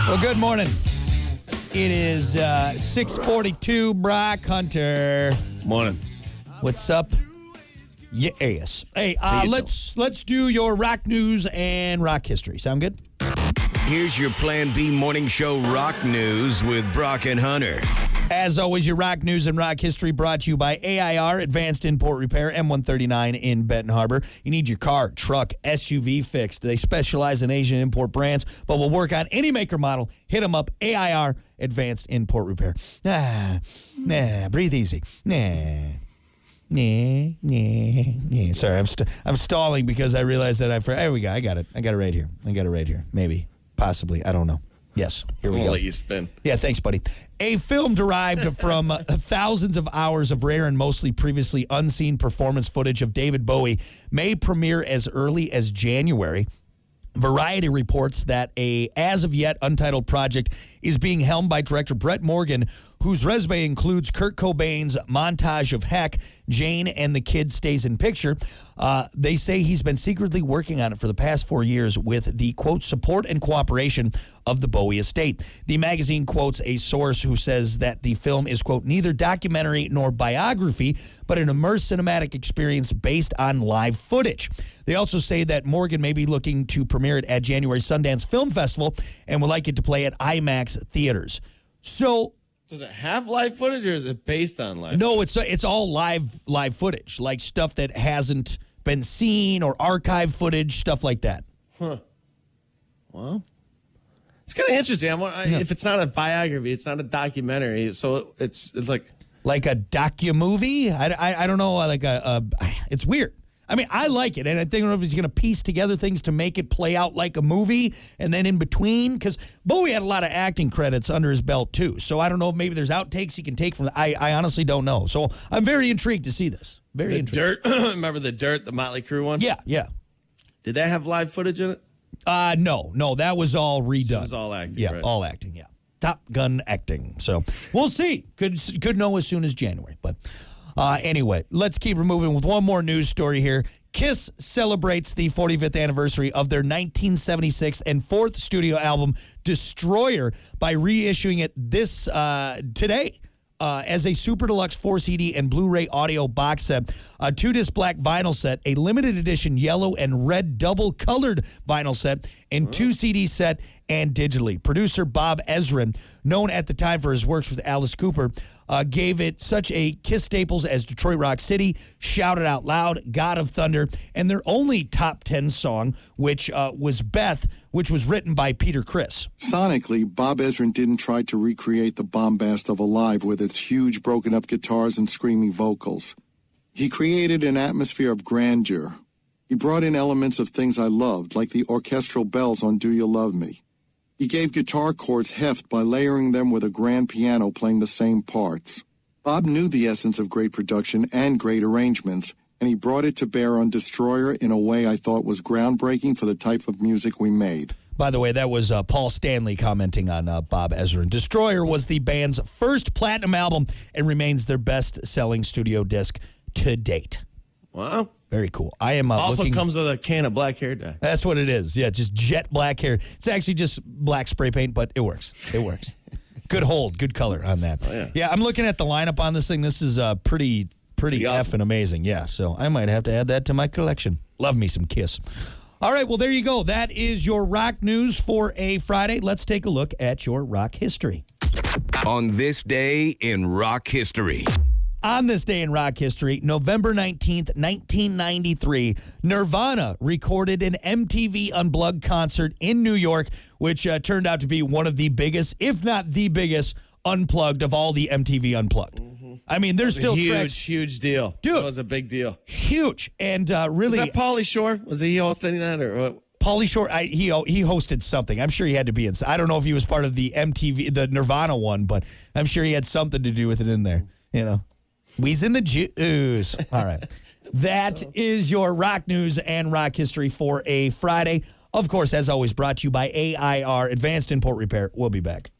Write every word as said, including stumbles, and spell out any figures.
Well, good morning. It is uh, six forty-two, Brock Hunter. Morning. What's up? Yes. Hey, uh, let's let's do your rock news and rock history. Sound good? Here's your Plan B morning show rock news with Brock and Hunter. As always, your rock news and rock history brought to you by A I R, Advanced Import Repair, M one thirty-nine in Benton Harbor. You need your car, truck, S U V fixed. They specialize in Asian import brands, but will work on any maker model. Hit them up, A I R, Advanced Import Repair. Ah, nah, breathe easy. Nah. Nah, nah, nah. Sorry, I'm st- I'm stalling because I realized that I... For- there we go. I got it. I got it right here. I got it right here. Maybe. Possibly. I don't know. Yes. Here we I'll go. let you spin. Yeah, thanks, buddy. A film derived from uh, thousands of hours of rare and mostly previously unseen performance footage of David Bowie may premiere as early as January. Variety reports that a as-of-yet untitled project is being helmed by director Brett Morgan, whose resume includes Kurt Cobain's montage of Heck, Jane and the Kid Stays in Picture. Uh, they say he's been secretly working on it for the past four years with the, quote, support and cooperation of the Bowie estate. The magazine quotes a source who says that the film is, quote, neither documentary nor biography, but an immersive cinematic experience based on live footage. They also say that Morgan may be looking to premiere it at January Sundance Film Festival and would like it to play at IMAX theaters. So... Does it have live footage or is it based on live? No, it's it's all live live footage, like stuff that hasn't been seen or archive footage, stuff like that. Huh. Well, it's kind of interesting. I'm, I, Yeah. If it's not a biography, it's not a documentary, so it's it's like Like a docu-movie? I, I, I don't know, like a, a... It's weird. I mean, I like it, and I think I don't know if he's going to piece together things to make it play out like a movie, and then in between, because Bowie had a lot of acting credits under his belt, too, so I don't know if maybe there's outtakes he can take from... The, I, I honestly don't know, so I'm very intrigued to see this. Very the intrigued. Dirt. Remember the Dirt, the Motley Crue one? Yeah, yeah. Did that have live footage in it? Uh, no, no, that was all redone. So it was all acting, Yeah, right? all acting, yeah. Top Gun acting. So we'll see. Could could know as soon as January. But uh, anyway, let's keep moving with one more news story here. Kiss celebrates the forty-fifth anniversary of their nineteen seventy-six and fourth studio album, Destroyer, by reissuing it this uh, today. Uh, as a super deluxe four C D and Blu-ray audio box set, a two-disc black vinyl set, a limited edition yellow and red double-colored vinyl set, and two C D set and digitally. Producer Bob Ezrin, known at the time for his works with Alice Cooper, uh, gave it such a Kiss staples as Detroit Rock City, Shout It Out Loud, God of Thunder, and their only top ten song, which uh, was Beth, which was written by Peter Criss. Sonically, Bob Ezrin didn't try to recreate the bombast of Alive with its huge broken-up guitars and screaming vocals. He created an atmosphere of grandeur. He brought in elements of things I loved, like the orchestral bells on Do You Love Me. He gave guitar chords heft by layering them with a grand piano playing the same parts. Bob knew the essence of great production and great arrangements, and he brought it to bear on Destroyer in a way I thought was groundbreaking for the type of music we made. By the way, that was uh, Paul Stanley commenting on uh, Bob Ezrin. Destroyer was the band's first platinum album and remains their best-selling studio disc to date. Wow. Very cool. I am uh, Also looking... comes with a can of black hair dye. That's what it is. Yeah, just jet black hair. It's actually just black spray paint, but it works. It works. Good hold, good color on that. Oh, yeah. yeah, I'm looking at the lineup on this thing. This is uh, pretty, pretty, Pretty awesome. effing amazing. Yeah, so I might have to add that to my collection. Love me some Kiss. All right, well, there you go. That is your rock news for a Friday. Let's take a look at your rock history. On this day in rock history. On this day in rock history, November nineteenth, nineteen ninety-three, Nirvana recorded an M T V Unplugged concert in New York, which uh, turned out to be one of the biggest, if not the biggest, Unplugged of all the M T V Unplugged. Mm-hmm. I mean, there's still huge, tracks. huge deal. Dude. That was a big deal. Huge. And uh, really... Was that Pauly Shore? Was he hosting that or what? Pauly Shore, I, he he hosted something. I'm sure he had to be in. I don't know if he was part of the M T V, the Nirvana one, but I'm sure he had something to do with it in there. You know, we's in the juice. All right, that is your rock news and rock history for a Friday. Of course, as always, brought to you by A I R, Advanced Import Repair. We'll be back.